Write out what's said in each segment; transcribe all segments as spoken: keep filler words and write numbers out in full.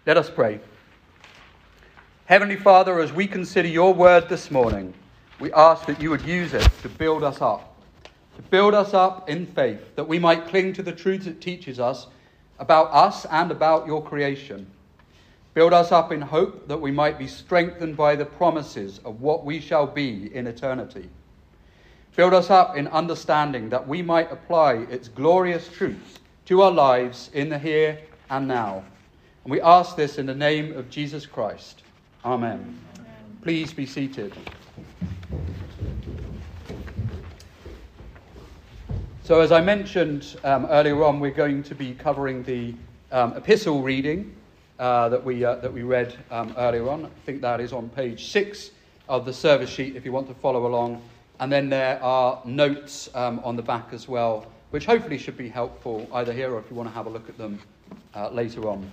Let us pray. Heavenly Father, as we consider your word this morning, we ask that you would use it to build us up, to build us up in faith, that we might cling to the truth it teaches us about us and about your creation. Build us up in hope that we might be strengthened by the promises of what we shall be in eternity. Build us up in understanding that we might apply its glorious truths to our lives in the here and now. And we ask this in the name of Jesus Christ. Amen. Amen. Please be seated. So as I mentioned um, earlier on, we're going to be covering the um, epistle reading uh, that we uh, that we read um, earlier on. I think that is on page six of the service sheet if you want to follow along. And then there are notes um, on the back as well, which hopefully should be helpful either here or if you want to have a look at them uh, later on.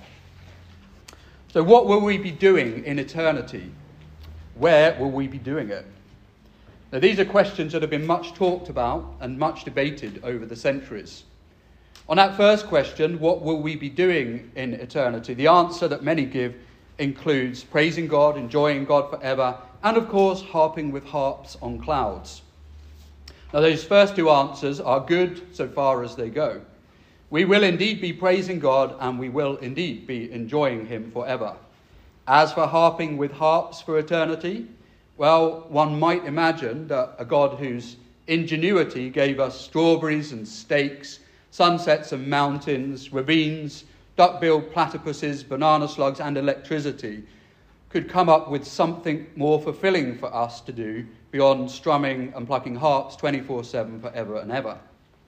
So what will we be doing in eternity? Where will we be doing it? Now, these are questions that have been much talked about and much debated over the centuries. On that first question, what will we be doing in eternity? The answer that many give includes praising God, enjoying God forever, and of course, harping with harps on clouds. Now, those first two answers are good so far as they go. We will indeed be praising God, and we will indeed be enjoying him forever. As for harping with harps for eternity, well, one might imagine that a God whose ingenuity gave us strawberries and steaks, sunsets and mountains, ravines, duck-billed platypuses, banana slugs, and electricity could come up with something more fulfilling for us to do beyond strumming and plucking harps twenty-four seven forever and ever.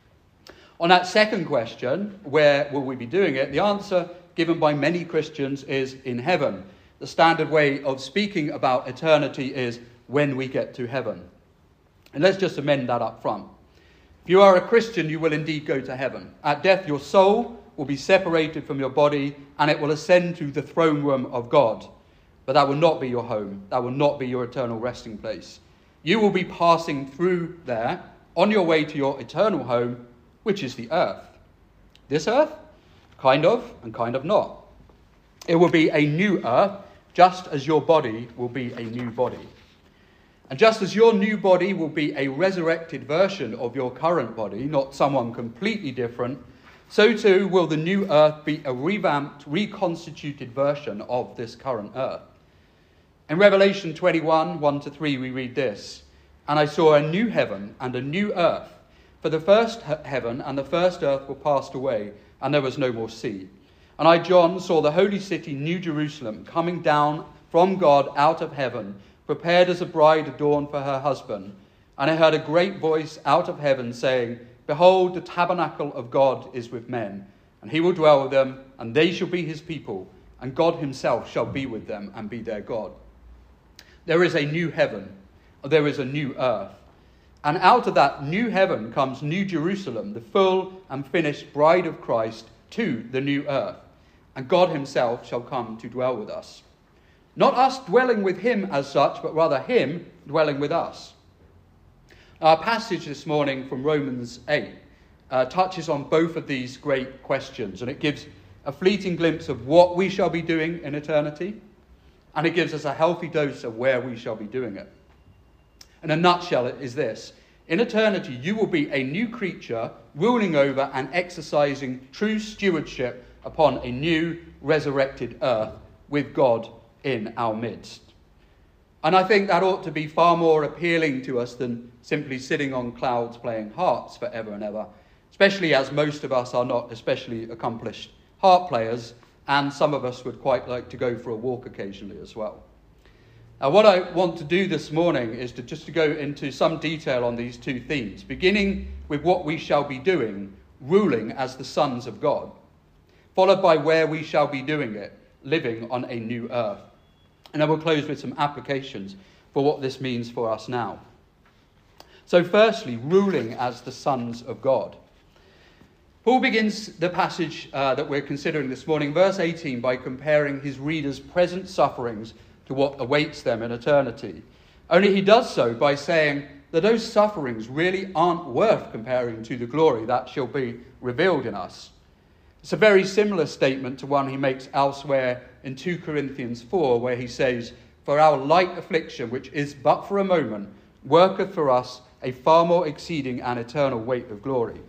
On that second question, where will we be doing it? The answer given by many Christians is in heaven. The standard way of speaking about eternity is when we get to heaven. And let's just amend that up front. If you are a Christian, you will indeed go to heaven. At death, your soul will be separated from your body and it will ascend to the throne room of God. But that will not be your home. That will not be your eternal resting place. You will be passing through there on your way to your eternal home, which is the earth. This earth? Kind of and kind of not. It will be a new earth, just as your body will be a new body. And just as your new body will be a resurrected version of your current body, not someone completely different, so too will the new earth be a revamped, reconstituted version of this current earth. In Revelation twenty-one, one to three, we read this, "And I saw a new heaven and a new earth, for the first heaven and the first earth were passed away, and there was no more sea. And I, John, saw the holy city, New Jerusalem, coming down from God out of heaven, prepared as a bride adorned for her husband. And I heard a great voice out of heaven saying, Behold, the tabernacle of God is with men, and he will dwell with them, and they shall be his people, and God himself shall be with them and be their God." There is a new heaven, there is a new earth. And out of that new heaven comes New Jerusalem, the full and finished bride of Christ, to the new earth. And God himself shall come to dwell with us. Not us dwelling with him as such, but rather him dwelling with us. Our passage this morning from Romans eight uh, touches on both of these great questions. And it gives a fleeting glimpse of what we shall be doing in eternity. And it gives us a healthy dose of where we shall be doing it. In a nutshell, it is this. In eternity, you will be a new creature ruling over and exercising true stewardship upon a new resurrected earth with God in our midst. And I think that ought to be far more appealing to us than simply sitting on clouds playing harps forever and ever, especially as most of us are not especially accomplished harp players, and some of us would quite like to go for a walk occasionally as well. Now, what I want to do this morning is to just to go into some detail on these two themes, beginning with what we shall be doing, ruling as the sons of God, followed by where we shall be doing it, living on a new earth. And I will close with some applications for what this means for us now. So firstly, ruling as the sons of God. Paul begins the passage uh, that we're considering this morning, verse eighteen, by comparing his readers' present sufferings to what awaits them in eternity. Only he does so by saying that those sufferings really aren't worth comparing to the glory that shall be revealed in us. It's a very similar statement to one he makes elsewhere in two Corinthians four, where he says, "For our light affliction, which is but for a moment, worketh for us a far more exceeding and eternal weight of glory."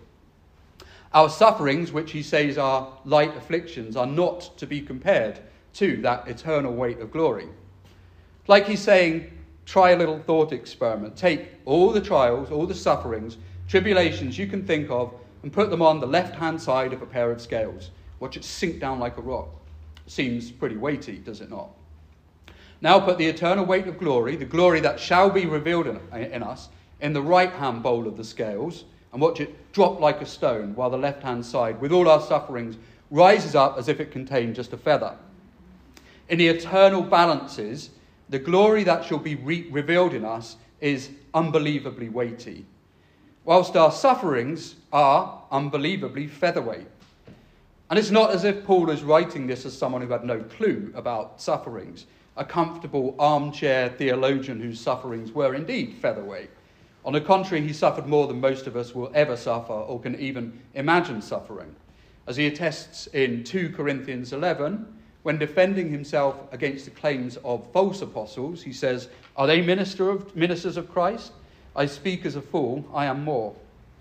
Our sufferings, which he says are light afflictions, are not to be compared to that eternal weight of glory. Like he's saying, try a little thought experiment. Take all the trials, all the sufferings, tribulations you can think of, and put them on the left-hand side of a pair of scales. Watch it sink down like a rock. Seems pretty weighty, does it not? Now put the eternal weight of glory, the glory that shall be revealed in, in us, in the right-hand bowl of the scales, and watch it drop like a stone, while the left-hand side, with all our sufferings, rises up as if it contained just a feather. In the eternal balances, the glory that shall be re- revealed in us is unbelievably weighty, whilst our sufferings are unbelievably featherweight. And it's not as if Paul is writing this as someone who had no clue about sufferings, a comfortable armchair theologian whose sufferings were indeed featherweight. On the contrary, he suffered more than most of us will ever suffer or can even imagine suffering. As he attests in two Corinthians eleven, when defending himself against the claims of false apostles, he says, "Are they minister of, ministers of Christ? I speak as a fool, I am more.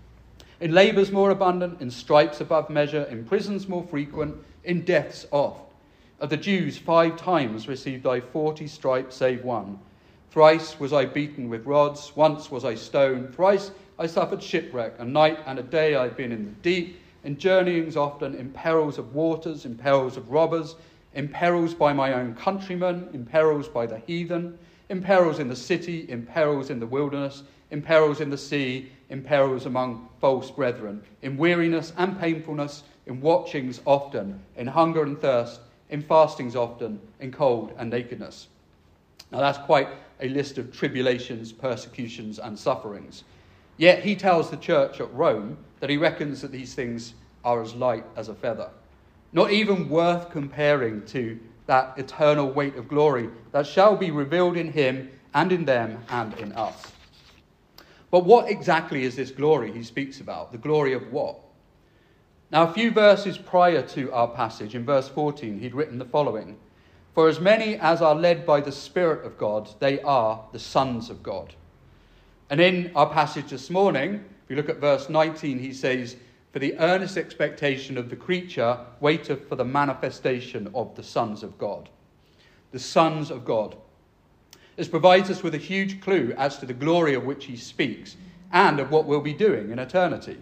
In labours more abundant, in stripes above measure, in prisons more frequent, in deaths oft. Of the Jews five times received I forty stripes save one. Thrice was I beaten with rods, once was I stoned, thrice I suffered shipwreck, a night and a day I have been in the deep, in journeyings often, in perils of waters, in perils of robbers, in perils by my own countrymen, in perils by the heathen, in perils in the city, in perils in the wilderness, in perils in the sea, in perils among false brethren, in weariness and painfulness, in watchings often, in hunger and thirst, in fastings often, in cold and nakedness." Now that's quite a list of tribulations, persecutions and sufferings. Yet he tells the church at Rome that he reckons that these things are as light as a feather, not even worth comparing to that eternal weight of glory that shall be revealed in him and in them and in us. But what exactly is this glory he speaks about? The glory of what? Now, a few verses prior to our passage, in verse fourteen, he'd written the following: "For as many as are led by the Spirit of God, they are the sons of God." And in our passage this morning, if you look at verse nineteen, he says, "For the earnest expectation of the creature waiteth for the manifestation of the sons of God." The sons of God. This provides us with a huge clue as to the glory of which he speaks and of what we'll be doing in eternity.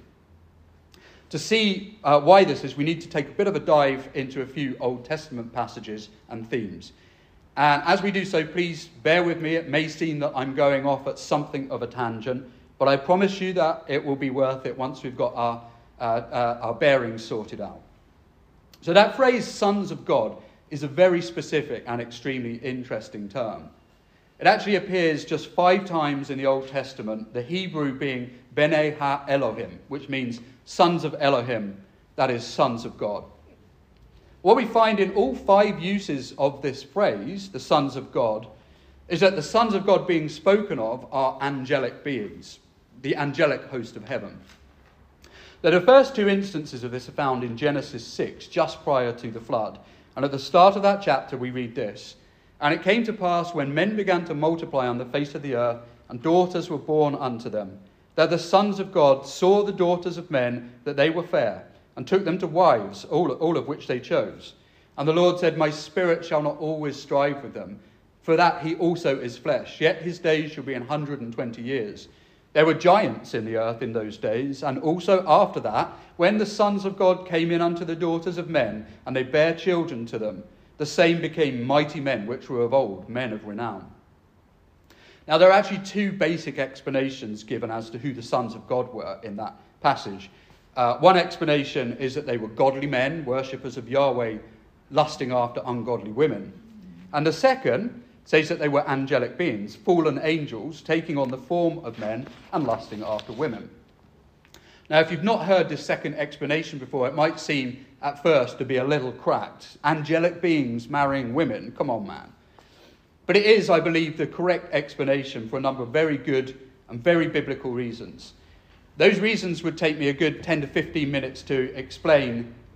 To see uh, why this is, we need to take a bit of a dive into a few Old Testament passages and themes. And as we do so, please bear with me. It may seem that I'm going off at something of a tangent, but I promise you that it will be worth it once we've got our, uh, uh, our bearings sorted out. So that phrase, sons of God, is a very specific and extremely interesting term. It actually appears just five times in the Old Testament, the Hebrew being B'nai Ha-Elohim, which means sons of Elohim, that is, sons of God. What we find in all five uses of this phrase, the sons of God, is that the sons of God being spoken of are angelic beings, the angelic host of heaven. Now, the first two instances of this are found in Genesis six, just prior to the flood. And at the start of that chapter, we read this: "And it came to pass, when men began to multiply on the face of the earth, and daughters were born unto them, that the sons of God saw the daughters of men, that they were fair, and took them to wives, all, all of which they chose. And the Lord said, My spirit shall not always strive with them, for that he also is flesh, yet his days shall be an hundred and twenty years. There were giants in the earth in those days, and also after that, when the sons of God came in unto the daughters of men, and they bare children to them, the same became mighty men which were of old, men of renown." Now, there are actually two basic explanations given as to who the sons of God were in that passage. Uh, one explanation is that they were godly men, worshippers of Yahweh, lusting after ungodly women. And the second says that they were angelic beings, fallen angels, taking on the form of men and lusting after women. Now, if you've not heard this second explanation before, it might seem at first to be a little cracked. Angelic beings marrying women, come on, man. But it is, I believe, the correct explanation for a number of very good and very biblical reasons. Those reasons would take me a good ten to fifteen minutes to explain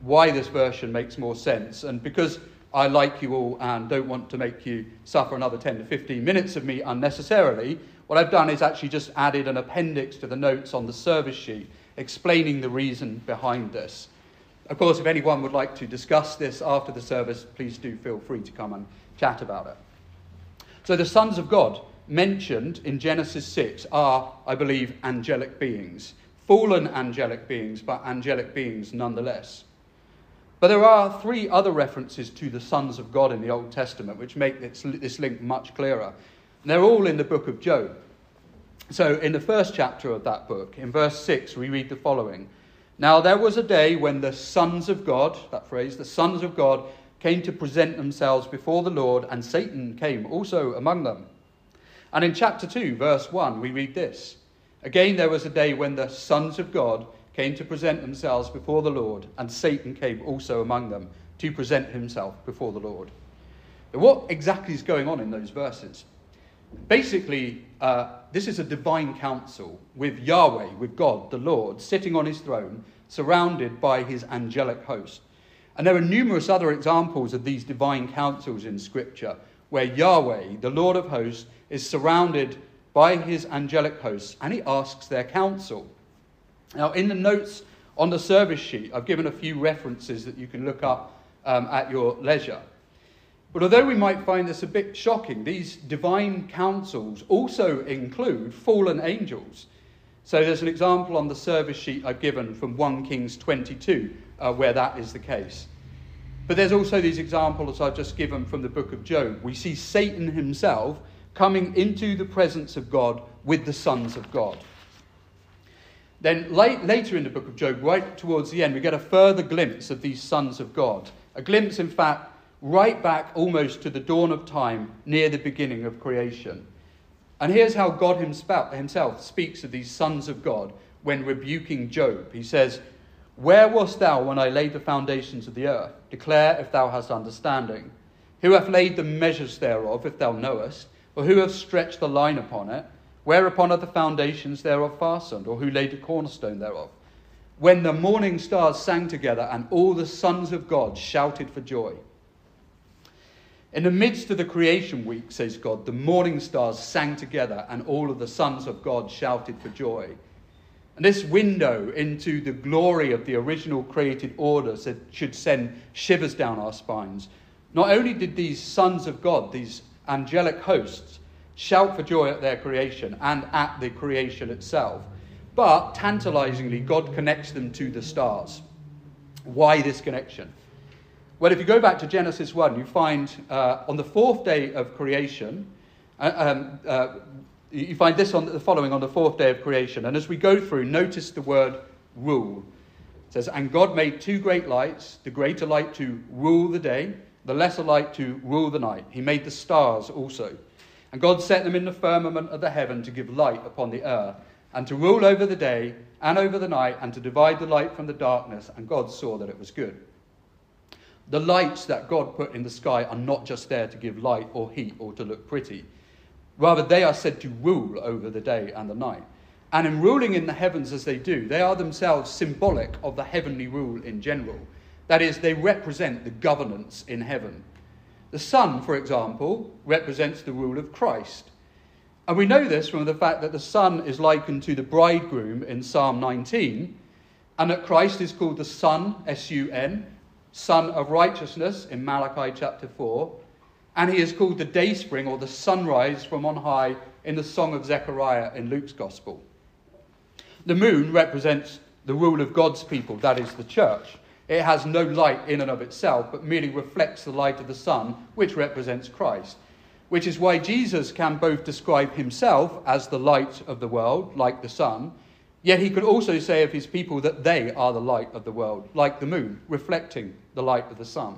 why this version makes more sense. And because I like you all and don't want to make you suffer another ten to fifteen minutes of me unnecessarily, what I've done is actually just added an appendix to the notes on the service sheet explaining the reason behind this. Of course, if anyone would like to discuss this after the service, please do feel free to come and chat about it. So the sons of God mentioned in Genesis six are, I believe, angelic beings. Fallen angelic beings, but angelic beings nonetheless. But there are three other references to the sons of God in the Old Testament which make this, this link much clearer. And they're all in the book of Job. So in the first chapter of that book, in verse six, we read the following. Now there was a day when the sons of God, that phrase, the sons of God, came to present themselves before the Lord, and Satan came also among them. And in chapter two, verse one, we read this. Again there was a day when the sons of God came to present themselves before the Lord, and Satan came also among them to present himself before the Lord. Now, what exactly is going on in those verses? Basically, uh, this is a divine council with Yahweh, with God, the Lord, sitting on his throne, surrounded by his angelic host. And there are numerous other examples of these divine councils in Scripture, where Yahweh, the Lord of hosts, is surrounded by his angelic hosts, and he asks their counsel. Now, in the notes on the service sheet, I've given a few references that you can look up um, at your leisure. But although we might find this a bit shocking, these divine councils also include fallen angels. So there's an example on the service sheet I've given from First Kings twenty-two, uh, where that is the case. But there's also these examples I've just given from the book of Job. We see Satan himself coming into the presence of God with the sons of God. Then late, later in the book of Job, right towards the end, we get a further glimpse of these sons of God. A glimpse, in fact, right back almost to the dawn of time, near the beginning of creation. And here's how God himself speaks of these sons of God when rebuking Job. He says, "Where wast thou when I laid the foundations of the earth? Declare if thou hast understanding. Who hath laid the measures thereof, if thou knowest? Or who hath stretched the line upon it? Whereupon are the foundations thereof fastened? Or who laid the cornerstone thereof? When the morning stars sang together, and all the sons of God shouted for joy." In the midst of the creation week, says God, the morning stars sang together, and all of the sons of God shouted for joy. And this window into the glory of the original created order should send shivers down our spines. Not only did these sons of God, these angelic hosts, shout for joy at their creation and at the creation itself, but tantalizingly, God connects them to the stars. Why this connection? Well, if you go back to Genesis one, you find uh, on the fourth day of creation, uh, um, uh, you find this on the following on the fourth day of creation. And as we go through, notice the word rule. It says, "And God made two great lights, the greater light to rule the day, the lesser light to rule the night. He made the stars also. And God set them in the firmament of the heaven to give light upon the earth, and to rule over the day and over the night, and to divide the light from the darkness. And God saw that it was good." The lights that God put in the sky are not just there to give light or heat or to look pretty. Rather, they are said to rule over the day and the night. And in ruling in the heavens as they do, they are themselves symbolic of the heavenly rule in general. That is, they represent the governance in heaven. The sun, for example, represents the rule of Christ. And we know this from the fact that the sun is likened to the bridegroom in Psalm nineteen, and that Christ is called the Son, S U N, Son of Righteousness in Malachi chapter four, and he is called the Dayspring or the sunrise from on high in the Song of Zechariah in Luke's Gospel. The moon represents the rule of God's people, that is the church. It has no light in and of itself, but merely reflects the light of the sun, which represents Christ. Which is why Jesus can both describe himself as the light of the world, like the sun, yet he could also say of his people that they are the light of the world, like the moon, reflecting the light of the sun.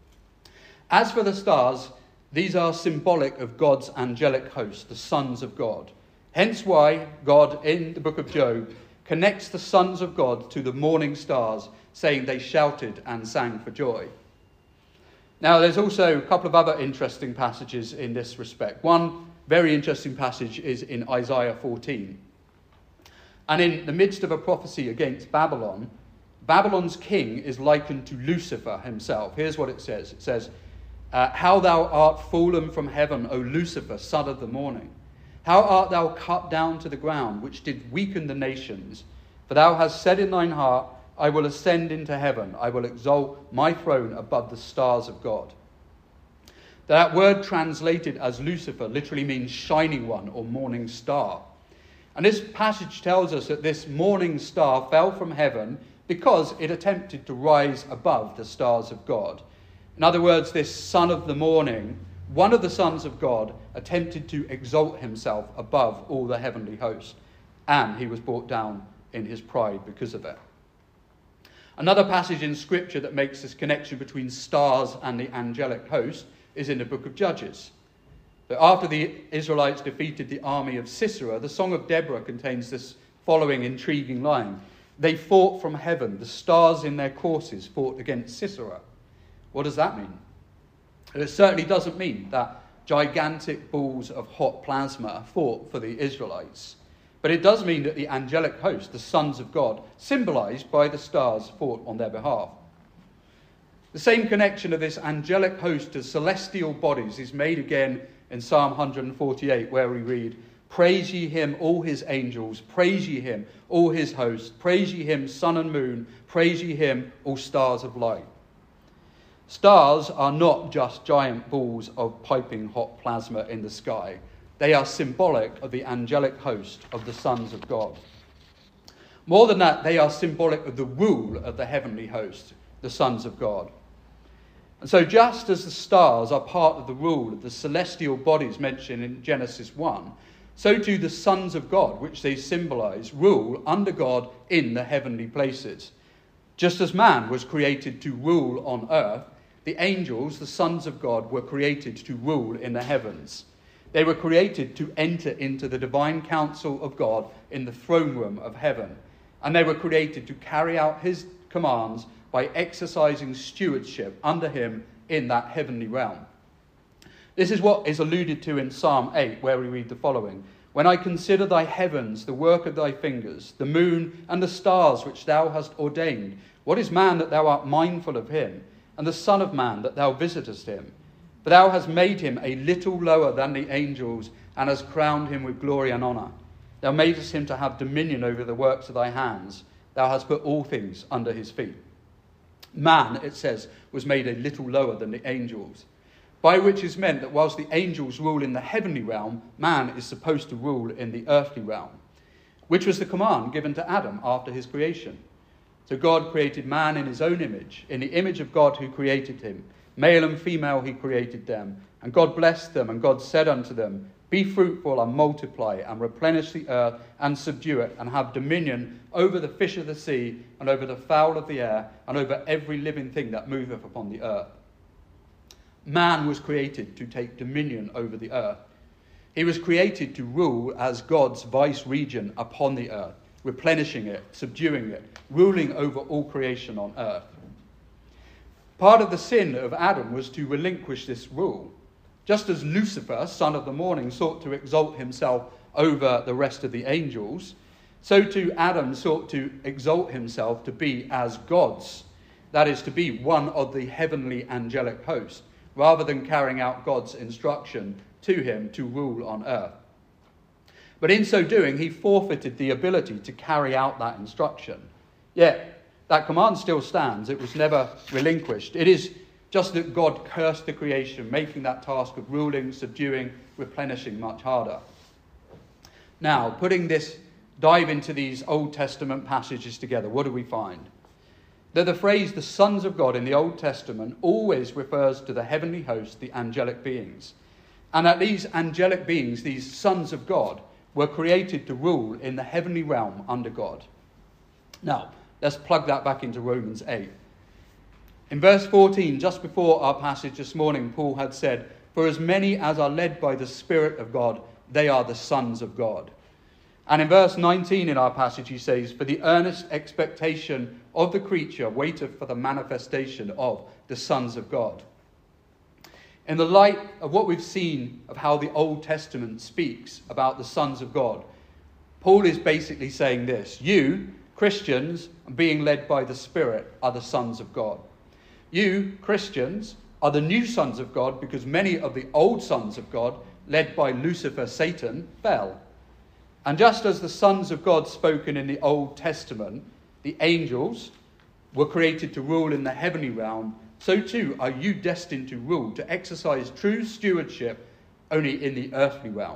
As for the stars, these are symbolic of God's angelic host, the sons of God. Hence why God, in the book of Job, connects the sons of God to the morning stars, saying they shouted and sang for joy. Now, there's also a couple of other interesting passages in this respect. One very interesting passage is in Isaiah fourteen. And in the midst of a prophecy against Babylon, Babylon's king is likened to Lucifer himself. Here's what it says. It says, uh, how thou art fallen from heaven, O Lucifer, son of the morning. How art thou cut down to the ground, which did weaken the nations? For thou hast said in thine heart, I will ascend into heaven. I will exalt my throne above the stars of God. That word translated as Lucifer literally means shining one or morning star. And this passage tells us that this morning star fell from heaven because it attempted to rise above the stars of God. In other words, this son of the morning, one of the sons of God, attempted to exalt himself above all the heavenly host, and he was brought down in his pride because of it. Another passage in Scripture that makes this connection between stars and the angelic host is in the book of Judges. But after the Israelites defeated the army of Sisera, the Song of Deborah contains this following intriguing line. They fought from heaven, the stars in their courses fought against Sisera. What does that mean? It certainly doesn't mean that gigantic balls of hot plasma fought for the Israelites. But it does mean that the angelic host, the sons of God, symbolized by the stars, fought on their behalf. The same connection of this angelic host to celestial bodies is made again in Psalm one forty-eight, where we read, Praise ye him, all his angels, praise ye him, all his hosts, praise ye him, sun and moon, praise ye him, all stars of light. Stars are not just giant balls of piping hot plasma in the sky. They are symbolic of the angelic host of the sons of God. More than that, they are symbolic of the rule of the heavenly host, the sons of God. And so just as the stars are part of the rule of the celestial bodies mentioned in Genesis one, so too the sons of God, which they symbolize, rule under God in the heavenly places. Just as man was created to rule on earth, the angels, the sons of God, were created to rule in the heavens. They were created to enter into the divine counsel of God in the throne room of heaven. And they were created to carry out his commands by exercising stewardship under him in that heavenly realm. This is what is alluded to in Psalm eight, where we read the following. When I consider thy heavens, the work of thy fingers, the moon and the stars which thou hast ordained, what is man that thou art mindful of him, and the son of man that thou visitest him? For thou hast made him a little lower than the angels, and hast crowned him with glory and honour. Thou madest him to have dominion over the works of thy hands. Thou hast put all things under his feet. Man, it says, was made a little lower than the angels, by which is meant that whilst the angels rule in the heavenly realm, man is supposed to rule in the earthly realm, which was the command given to Adam after his creation. So God created man in his own image, in the image of God who created him. Male and female he created them. And God blessed them, and God said unto them, Be fruitful and multiply, and replenish the earth, and subdue it, and have dominion over the fish of the sea, and over the fowl of the air, and over every living thing that moveth upon the earth. Man was created to take dominion over the earth. He was created to rule as God's vice-regent upon the earth, replenishing it, subduing it, ruling over all creation on earth. Part of the sin of Adam was to relinquish this rule. Just as Lucifer, son of the morning, sought to exalt himself over the rest of the angels, so too Adam sought to exalt himself to be as gods, that is, to be one of the heavenly angelic host, rather than carrying out God's instruction to him to rule on earth. But in so doing, he forfeited the ability to carry out that instruction. Yet, that command still stands. It was never relinquished. It is just that God cursed the creation, making that task of ruling, subduing, replenishing much harder. Now, putting this dive into these Old Testament passages together, what do we find? That the phrase the sons of God in the Old Testament always refers to the heavenly host, the angelic beings. And that these angelic beings, these sons of God, were created to rule in the heavenly realm under God. Now, let's plug that back into Romans eight. In verse fourteen, just before our passage this morning, Paul had said, For as many as are led by the Spirit of God, they are the sons of God. And in verse nineteen in our passage, he says, For the earnest expectation of the creature waiteth for the manifestation of the sons of God. In the light of what we've seen of how the Old Testament speaks about the sons of God, Paul is basically saying this: You, Christians, being led by the Spirit, are the sons of God. You, Christians, are the new sons of God because many of the old sons of God, led by Lucifer, Satan, fell. And just as the sons of God spoken in the Old Testament, the angels, were created to rule in the heavenly realm, so too are you destined to rule, to exercise true stewardship only in the earthly realm.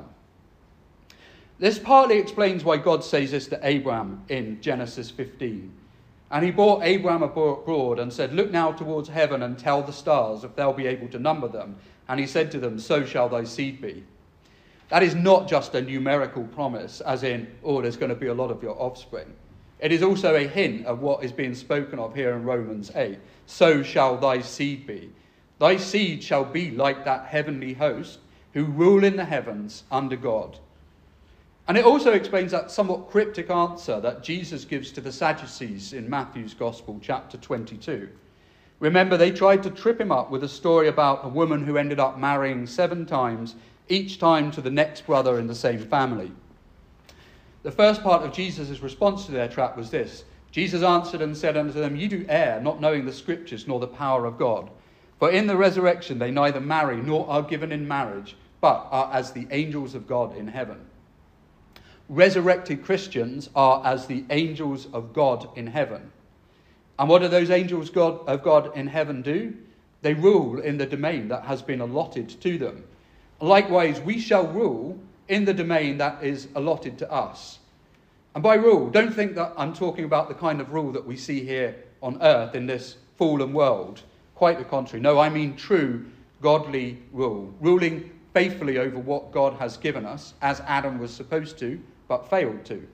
This partly explains why God says this to Abraham in Genesis fifteen. And he brought Abraham abroad and said, "Look now towards heaven and tell the stars if they'll be able to number them." And he said to them, "So shall thy seed be." That is not just a numerical promise, as in, oh, there's going to be a lot of your offspring. It is also a hint of what is being spoken of here in Romans eight. So shall thy seed be. Thy seed shall be like that heavenly host who rule in the heavens under God. And it also explains that somewhat cryptic answer that Jesus gives to the Sadducees in Matthew's Gospel, chapter twenty-two. Remember, they tried to trip him up with a story about a woman who ended up marrying seven times, each time to the next brother in the same family. The first part of Jesus' response to their trap was this. Jesus answered and said unto them, "Ye do err, not knowing the Scriptures nor the power of God. For in the resurrection they neither marry nor are given in marriage, but are as the angels of God in heaven." Resurrected Christians are as the angels of God in heaven. And what do those angels God, of God in heaven do? They rule in the domain that has been allotted to them. Likewise, we shall rule in the domain that is allotted to us. And by rule, don't think that I'm talking about the kind of rule that we see here on earth in this fallen world. Quite the contrary. No, I mean true godly rule. Ruling faithfully over what God has given us, as Adam was supposed to, but failed to.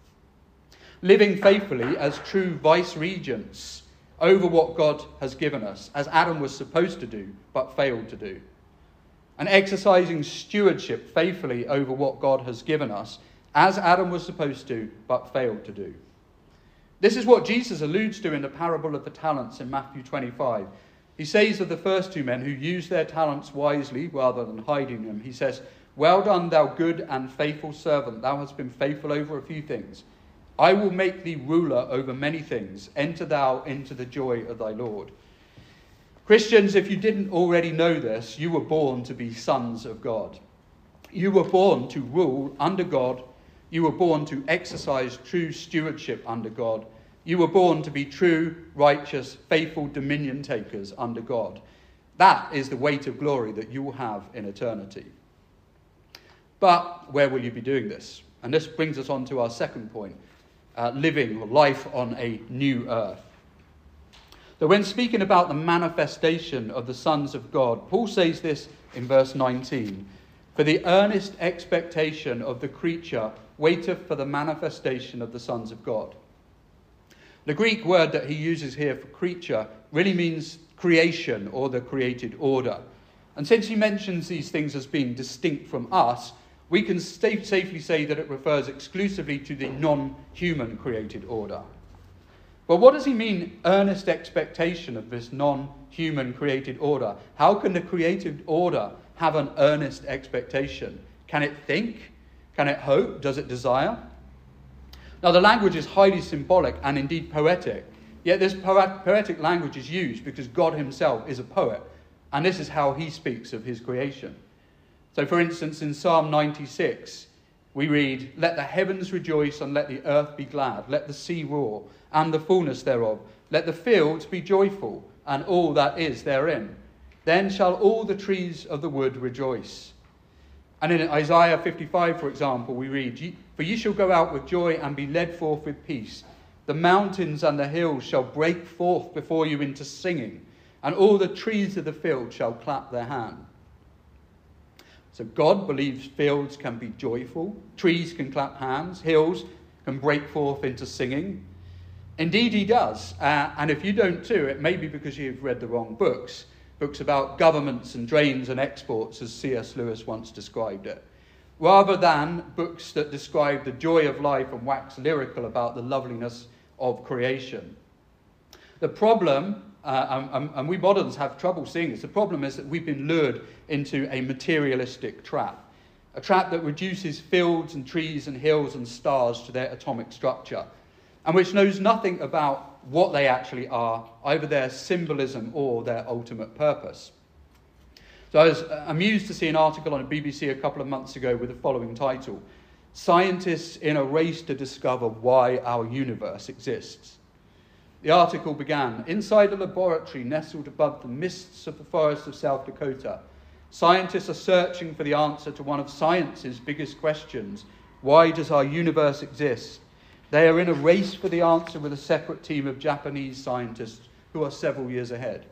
Living faithfully as true vice-regents over what God has given us, as Adam was supposed to do, but failed to do. And exercising stewardship faithfully over what God has given us, as Adam was supposed to, but failed to do. This is what Jesus alludes to in the parable of the talents in Matthew twenty-five. He says of the first two men who used their talents wisely rather than hiding them, he says, "Well done, thou good and faithful servant. Thou hast been faithful over a few things. I will make thee ruler over many things. Enter thou into the joy of thy Lord." Christians, if you didn't already know this, you were born to be sons of God. You were born to rule under God. You were born to exercise true stewardship under God. You were born to be true, righteous, faithful dominion takers under God. That is the weight of glory that you will have in eternity. But where will you be doing this? And this brings us on to our second point, uh, living life on a new earth. So when speaking about the manifestation of the sons of God, Paul says this in verse nineteen, "For the earnest expectation of the creature waiteth for the manifestation of the sons of God." The Greek word that he uses here for creature really means creation or the created order. And since he mentions these things as being distinct from us, we can safely say that it refers exclusively to the non-human created order. But what does he mean, earnest expectation of this non-human created order? How can the created order have an earnest expectation? Can it think? Can it hope? Does it desire? Now, the language is highly symbolic and indeed poetic. Yet this poetic language is used because God himself is a poet. And this is how he speaks of his creation. So, for instance, in Psalm ninety-six, we read, "Let the heavens rejoice and let the earth be glad. Let the sea roar and the fullness thereof. Let the fields be joyful and all that is therein. Then shall all the trees of the wood rejoice." And in Isaiah fifty-five, for example, we read, "For ye shall go out with joy and be led forth with peace. The mountains and the hills shall break forth before you into singing, and all the trees of the field shall clap their hand." So God believes fields can be joyful, trees can clap hands, hills can break forth into singing. Indeed, he does. Uh, and if you don't too, it may be because you've read the wrong books. Books about governments and drains and exports, as C S Lewis once described it. Rather than books that describe the joy of life and wax lyrical about the loveliness of creation. The problem, uh, and, and we moderns have trouble seeing this, the problem is that we've been lured into a materialistic trap. A trap that reduces fields and trees and hills and stars to their atomic structure. and which knows nothing about what they actually are, either their symbolism or their ultimate purpose. So I was amused to see an article on the B B C a couple of months ago with the following title: "Scientists in a race to discover why our universe exists." The article began, "Inside a laboratory nestled above the mists of the forests of South Dakota, scientists are searching for the answer to one of science's biggest questions. Why does our universe exist? They are in a race for the answer with a separate team of Japanese scientists who are several years ahead."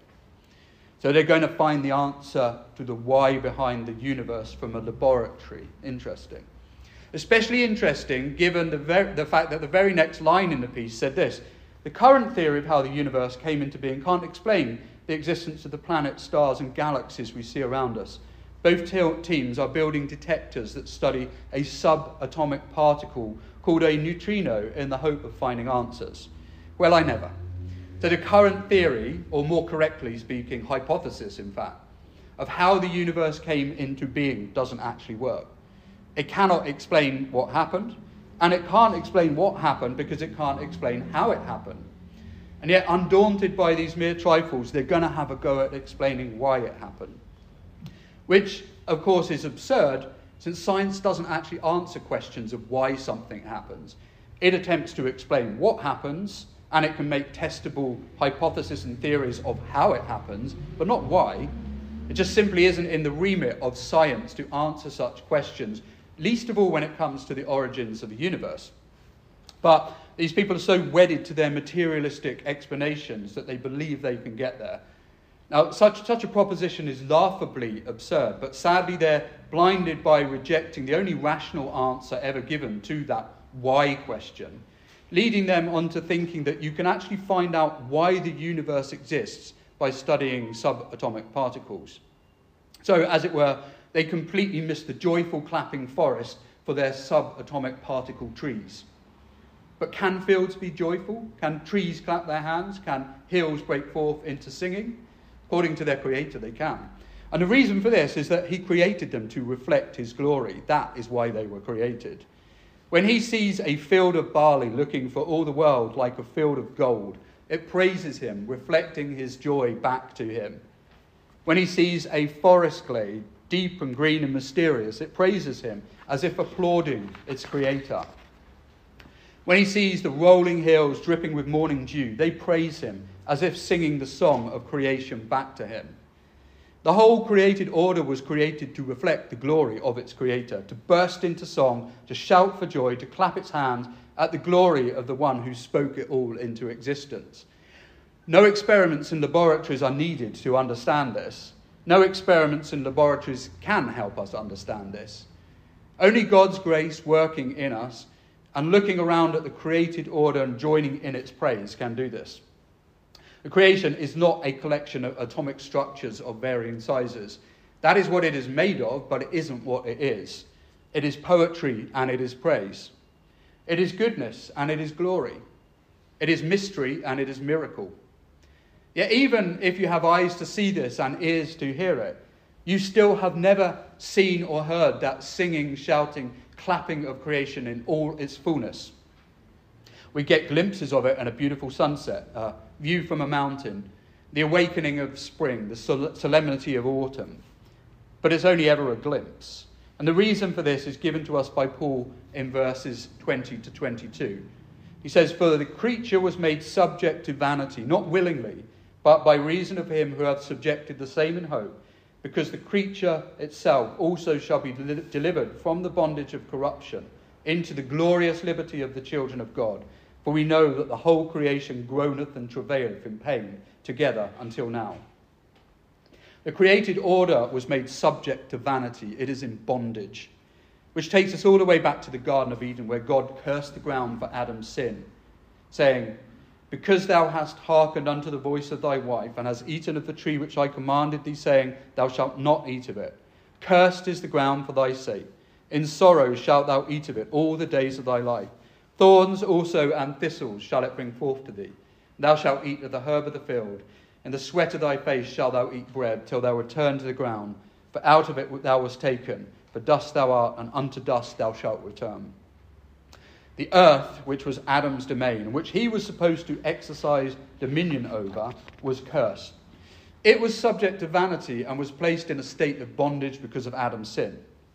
So they're going to find the answer to the why behind the universe from a laboratory. Interesting. Especially interesting given the, ver- the fact that the very next line in the piece said this: "The current theory of how the universe came into being can't explain the existence of the planets, stars and galaxies we see around us. Both te- teams are building detectors that study a subatomic particle called a neutrino in the hope of finding answers." Well, I never. So the current theory, or more correctly speaking, hypothesis, in fact, of how the universe came into being doesn't actually work. It cannot explain what happened, and it can't explain what happened because it can't explain how it happened. And yet, undaunted by these mere trifles, they're going to have a go at explaining why it happened. Which, of course, is absurd, since science doesn't actually answer questions of why something happens. It attempts to explain what happens, and it can make testable hypotheses and theories of how it happens, but not why. It just simply isn't in the remit of science to answer such questions, least of all when it comes to the origins of the universe. But these people are so wedded to their materialistic explanations that they believe they can get there. Now, such, such a proposition is laughably absurd, but sadly they're blinded by rejecting the only rational answer ever given to that why question, leading them on to thinking that you can actually find out why the universe exists by studying subatomic particles. So, as it were, they completely miss the joyful clapping forest for their subatomic particle trees. But can fields be joyful? Can trees clap their hands? Can hills break forth into singing? According to their creator, they can. And the reason for this is that he created them to reflect his glory. That is why they were created. When he sees a field of barley looking for all the world like a field of gold, it praises him, reflecting his joy back to him. When he sees a forest glade, deep and green and mysterious, it praises him, as if applauding its creator. When he sees the rolling hills dripping with morning dew, they praise him, as if singing the song of creation back to him. The whole created order was created to reflect the glory of its creator, to burst into song, to shout for joy, to clap its hands at the glory of the one who spoke it all into existence. No experiments in laboratories are needed to understand this. No experiments in laboratories can help us understand this. Only God's grace working in us and looking around at the created order and joining in its praise can do this. The creation is not a collection of atomic structures of varying sizes. That is what it is made of, but it isn't what it is. It is poetry and it is praise. It is goodness and it is glory. It is mystery and it is miracle. Yet even if you have eyes to see this and ears to hear it, you still have never seen or heard that singing, shouting, clapping of creation in all its fullness. We get glimpses of it in a beautiful sunset, a view from a mountain, the awakening of spring, the solemnity of autumn. But it's only ever a glimpse. And the reason for this is given to us by Paul in verses twenty to twenty-two. He says, "For the creature was made subject to vanity, not willingly, but by reason of him who hath subjected the same in hope, because the creature itself also shall be del- delivered from the bondage of corruption into the glorious liberty of the children of God. For we know that the whole creation groaneth and travaileth in pain together until now." The created order was made subject to vanity. It is in bondage. Which takes us all the way back to the Garden of Eden, where God cursed the ground for Adam's sin, saying, "Because thou hast hearkened unto the voice of thy wife, and hast eaten of the tree which I commanded thee, saying, Thou shalt not eat of it. Cursed is the ground for thy sake. In sorrow shalt thou eat of it all the days of thy life. Thorns also and thistles shall it bring forth to thee. Thou shalt eat of the herb of the field. In the sweat of thy face shalt thou eat bread, till thou return to the ground. For out of it thou wast taken. For dust thou art, and unto dust thou shalt return." The earth, which was Adam's domain, and which he was supposed to exercise dominion over, was cursed. It was subject to vanity and was placed in a state of bondage because of Adam's sin.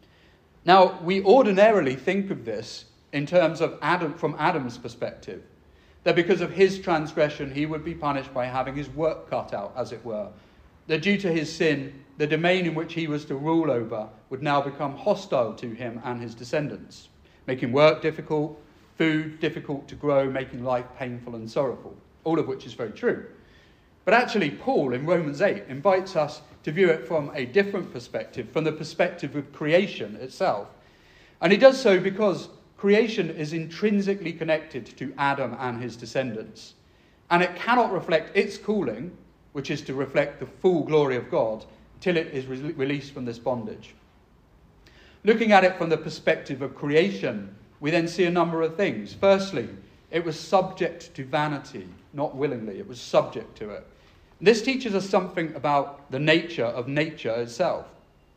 Now, we ordinarily think of this in terms of Adam, from Adam's perspective, that because of his transgression, he would be punished by having his work cut out, as it were. That due to his sin, the domain in which he was to rule over would now become hostile to him and his descendants, making work difficult, food difficult to grow, making life painful and sorrowful, all of which is very true. But actually, Paul in Romans eight invites us to view it from a different perspective, from the perspective of creation itself. And he does so because creation is intrinsically connected to Adam and his descendants. And it cannot reflect its calling, which is to reflect the full glory of God, till it is re- released from this bondage. Looking at it from the perspective of creation, we then see a number of things. Firstly, it was subject to vanity, not willingly. It was subject to it. This teaches us something about the nature of nature itself.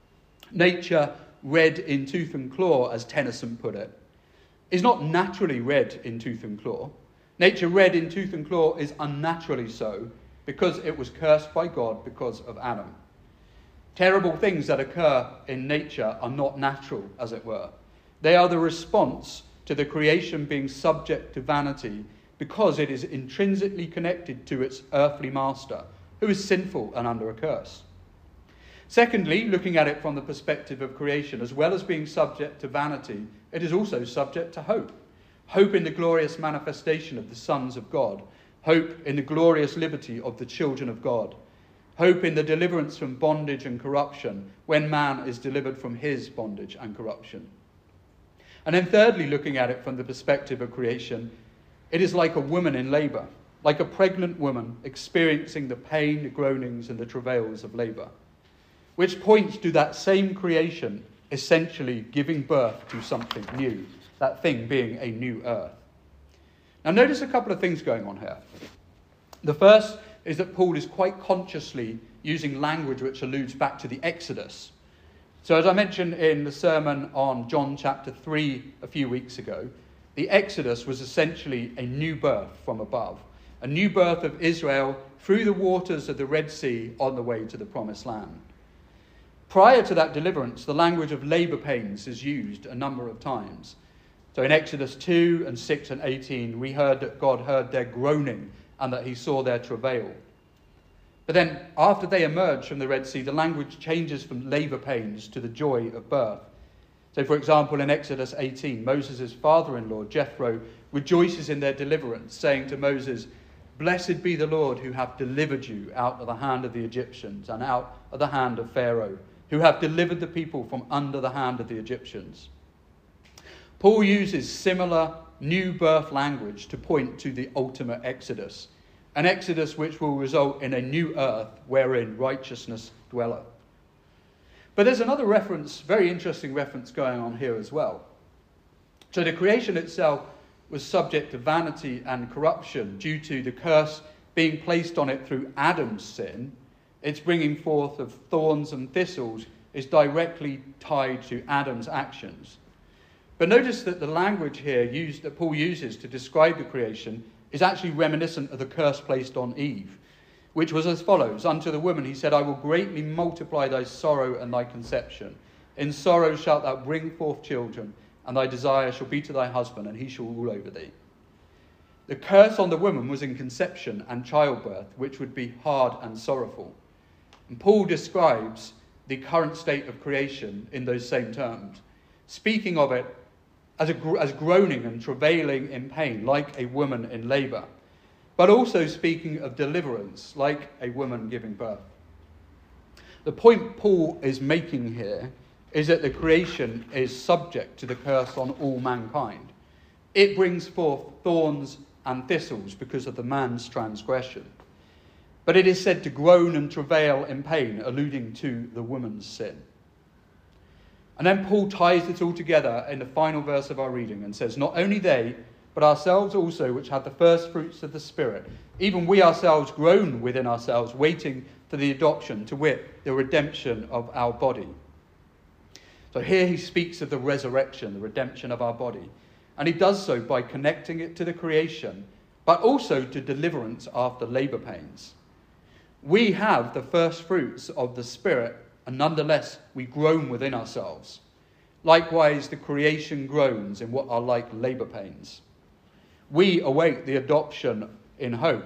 Nature, red in tooth and claw, as Tennyson put it, is not naturally red in tooth and claw. Nature red in tooth and claw is unnaturally so because it was cursed by God because of Adam. Terrible things that occur in nature are not natural, as it were. They are the response to the creation being subject to vanity because it is intrinsically connected to its earthly master, who is sinful and under a curse. Secondly, looking at it from the perspective of creation, as well as being subject to vanity, it is also subject to hope. Hope in the glorious manifestation of the sons of God. Hope in the glorious liberty of the children of God. Hope in the deliverance from bondage and corruption when man is delivered from his bondage and corruption. And then thirdly, looking at it from the perspective of creation, it is like a woman in labour, like a pregnant woman experiencing the pain, the groanings and the travails of labour, which points to that same creation essentially giving birth to something new, that thing being a new earth. Now notice a couple of things going on here. The first is that Paul is quite consciously using language which alludes back to the Exodus. So as I mentioned in the sermon on John chapter three a few weeks ago, the Exodus was essentially a new birth from above, a new birth of Israel through the waters of the Red Sea on the way to the Promised Land. Prior to that deliverance, the language of labour pains is used a number of times. So in Exodus two and six and eighteen, we heard that God heard their groaning and that he saw their travail. But then after they emerge from the Red Sea, the language changes from labour pains to the joy of birth. So for example, in Exodus eighteen, Moses' father-in-law, Jethro, rejoices in their deliverance, saying to Moses, "Blessed be the Lord who hath delivered you out of the hand of the Egyptians and out of the hand of Pharaoh, who hath delivered the people from under the hand of the Egyptians." Paul uses similar new birth language to point to the ultimate Exodus, an Exodus which will result in a new earth wherein righteousness dwelleth. But there's another reference, very interesting reference going on here as well. So the creation itself was subject to vanity and corruption due to the curse being placed on it through Adam's sin. Its bringing forth of thorns and thistles is directly tied to Adam's actions. But notice that the language here used, that Paul uses to describe the creation is actually reminiscent of the curse placed on Eve, which was as follows. Unto the woman he said, "I will greatly multiply thy sorrow and thy conception. In sorrow shalt thou bring forth children, and thy desire shall be to thy husband, and he shall rule over thee." The curse on the woman was in conception and childbirth, which would be hard and sorrowful. And Paul describes the current state of creation in those same terms, speaking of it as, a, as groaning and travailing in pain, like a woman in labour, but also speaking of deliverance, like a woman giving birth. The point Paul is making here is that the creation is subject to the curse on all mankind. It brings forth thorns and thistles because of the man's transgression. But it is said to groan and travail in pain, alluding to the woman's sin. And then Paul ties it all together in the final verse of our reading and says, "Not only they, but ourselves also, which have the first fruits of the Spirit, even we ourselves groan within ourselves, waiting for the adoption, to wit, the redemption of our body." So here he speaks of the resurrection, the redemption of our body. And he does so by connecting it to the creation, but also to deliverance after labour pains. We have the first fruits of the Spirit, and nonetheless we groan within ourselves. Likewise, the creation groans in what are like labour pains. We await the adoption in hope.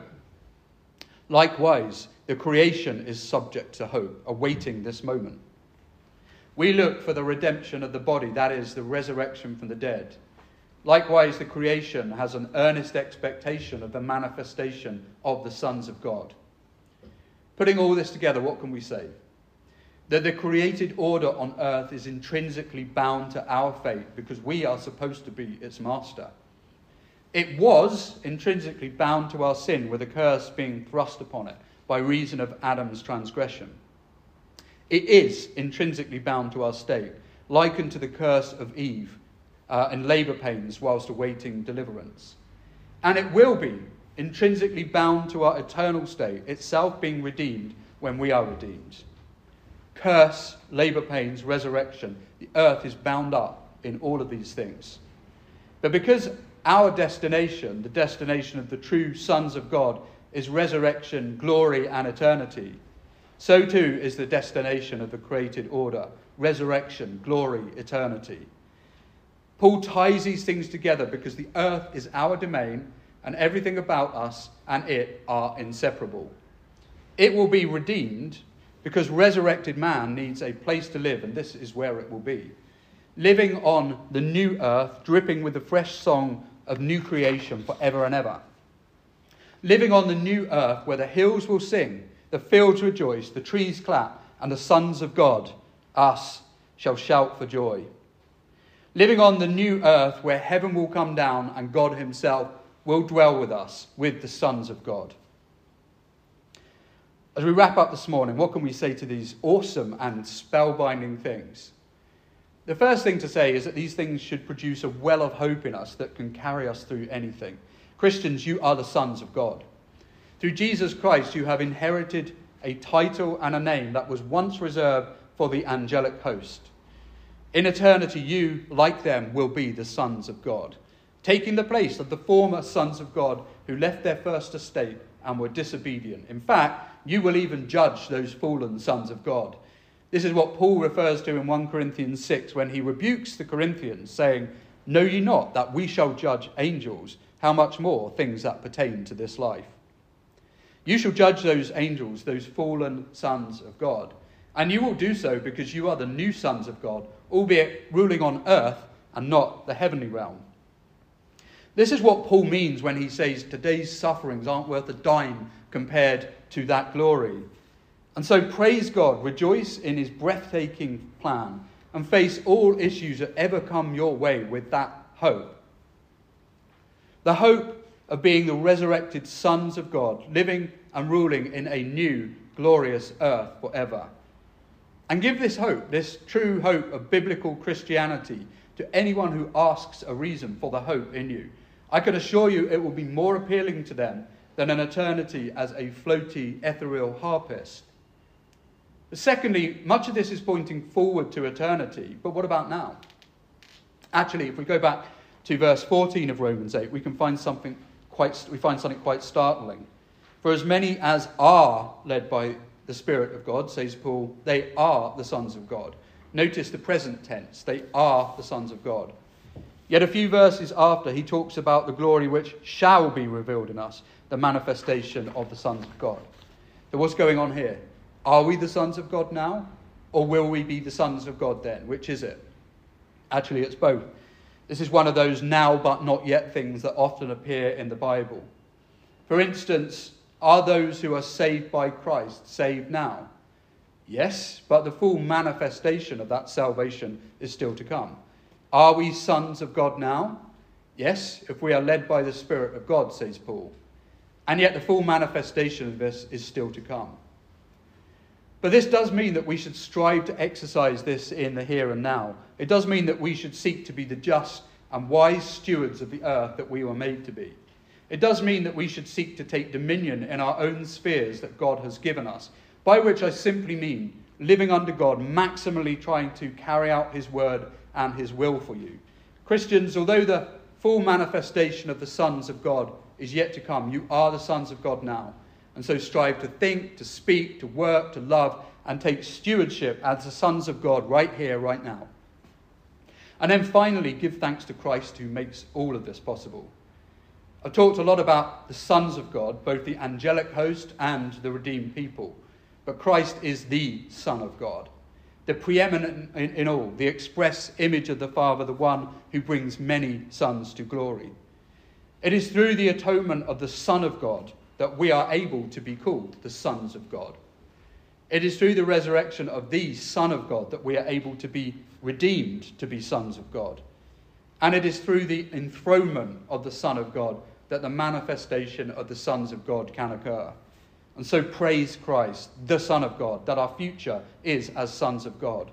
Likewise, the creation is subject to hope, awaiting this moment. We look for the redemption of the body, that is, the resurrection from the dead. Likewise, the creation has an earnest expectation of the manifestation of the sons of God. Putting all this together, what can we say? That the created order on earth is intrinsically bound to our fate because we are supposed to be its master. It was intrinsically bound to our sin, with a curse being thrust upon it by reason of Adam's transgression. It is intrinsically bound to our state, likened to the curse of Eve uh, and labour pains whilst awaiting deliverance. And it will be intrinsically bound to our eternal state, itself being redeemed when we are redeemed. Curse, labour pains, resurrection, the earth is bound up in all of these things. But because our destination, the destination of the true sons of God, is resurrection, glory, and eternity, so too is the destination of the created order, resurrection, glory, eternity. Paul ties these things together because the earth is our domain and everything about us and it are inseparable. It will be redeemed because resurrected man needs a place to live, and this is where it will be. Living on the new earth, dripping with the fresh song of new creation forever and ever. Living on the new earth where the hills will sing, the fields rejoice, the trees clap, and the sons of God, us, shall shout for joy. Living on the new earth where heaven will come down and God himself will dwell with us, with the sons of God. As we wrap up this morning, what can we say to these awesome and spellbinding things? The first thing to say is that these things should produce a well of hope in us that can carry us through anything. Christians, you are the sons of God. Through Jesus Christ, you have inherited a title and a name that was once reserved for the angelic host. In eternity, you, like them, will be the sons of God, taking the place of the former sons of God who left their first estate and were disobedient. In fact, you will even judge those fallen sons of God. This is what Paul refers to in First Corinthians six when he rebukes the Corinthians, saying, "Know ye not that we shall judge angels? How much more things that pertain to this life?" You shall judge those angels, those fallen sons of God. And you will do so because you are the new sons of God, albeit ruling on earth and not the heavenly realm. This is what Paul means when he says today's sufferings aren't worth a dime compared to that glory. And so praise God, rejoice in his breathtaking plan, and face all issues that ever come your way with that hope. The hope of being the resurrected sons of God, living and ruling in a new, glorious earth forever. And give this hope, this true hope of biblical Christianity, to anyone who asks a reason for the hope in you. I can assure you it will be more appealing to them than an eternity as a floaty, ethereal harpist. But secondly, much of this is pointing forward to eternity. But what about now? Actually, if we go back to verse fourteen of Romans eight, we can find something quite we find something quite startling. For as many as are led by the Spirit of God, says Paul, they are the sons of God. Notice the present tense. They are the sons of God. Yet a few verses after, he talks about the glory which shall be revealed in us, the manifestation of the sons of God. So what's going on here? Are we the sons of God now? Or will we be the sons of God then? Which is it? Actually, it's both. This is one of those now but not yet things that often appear in the Bible. For instance, are those who are saved by Christ saved now? Yes, but the full manifestation of that salvation is still to come. Are we sons of God now? Yes, if we are led by the Spirit of God, says Paul. And yet the full manifestation of this is still to come. But this does mean that we should strive to exercise this in the here and now. It does mean that we should seek to be the just and wise stewards of the earth that we were made to be. It does mean that we should seek to take dominion in our own spheres that God has given us, by which I simply mean living under God, maximally trying to carry out his word and his will for you. Christians, although the full manifestation of the sons of God is yet to come. You are the sons of God now. And so strive to think, to speak, to work, to love, and take stewardship as the sons of God right here, right now. And then finally, give thanks to Christ who makes all of this possible. I've talked a lot about the sons of God, both the angelic host and the redeemed people. But Christ is the Son of God, the preeminent in, in all, the express image of the Father, the one who brings many sons to glory. It is through the atonement of the Son of God that we are able to be called the sons of God. It is through the resurrection of the Son of God that we are able to be redeemed to be sons of God. And it is through the enthronement of the Son of God that the manifestation of the sons of God can occur. And so praise Christ, the Son of God, that our future is as sons of God.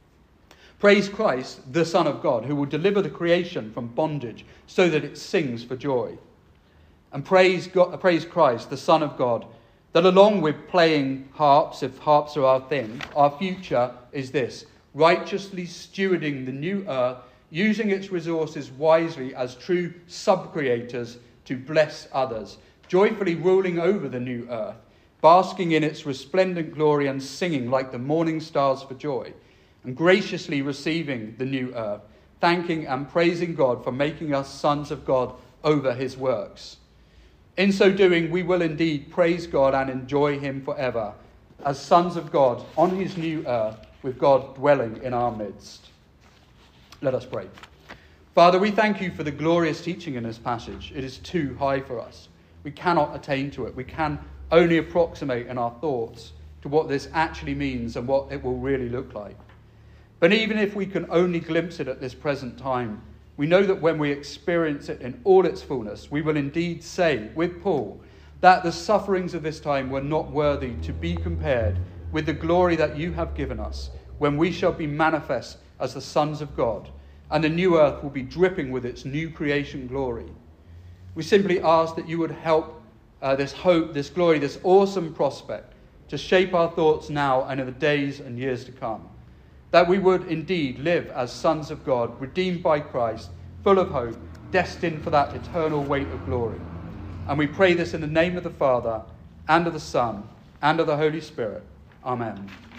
Praise Christ, the Son of God, who will deliver the creation from bondage so that it sings for joy. And praise God, praise Christ, the Son of God, that along with playing harps, if harps are our thing, our future is this: righteously stewarding the new earth, using its resources wisely as true sub-creators to bless others, joyfully ruling over the new earth, basking in its resplendent glory and singing like the morning stars for joy, and graciously receiving the new earth, thanking and praising God for making us sons of God over his works. In so doing, we will indeed praise God and enjoy him forever, as sons of God on his new earth, with God dwelling in our midst. Let us pray. Father, we thank you for the glorious teaching in this passage. It is too high for us. We cannot attain to it. We can only approximate in our thoughts to what this actually means and what it will really look like. But even if we can only glimpse it at this present time, we know that when we experience it in all its fullness, we will indeed say with Paul that the sufferings of this time were not worthy to be compared with the glory that you have given us, when we shall be manifest as the sons of God, and the new earth will be dripping with its new creation glory. We simply ask that you would help uh, this hope, this glory, this awesome prospect to shape our thoughts now and in the days and years to come. That we would indeed live as sons of God, redeemed by Christ, full of hope, destined for that eternal weight of glory. And we pray this in the name of the Father, and of the Son, and of the Holy Spirit. Amen.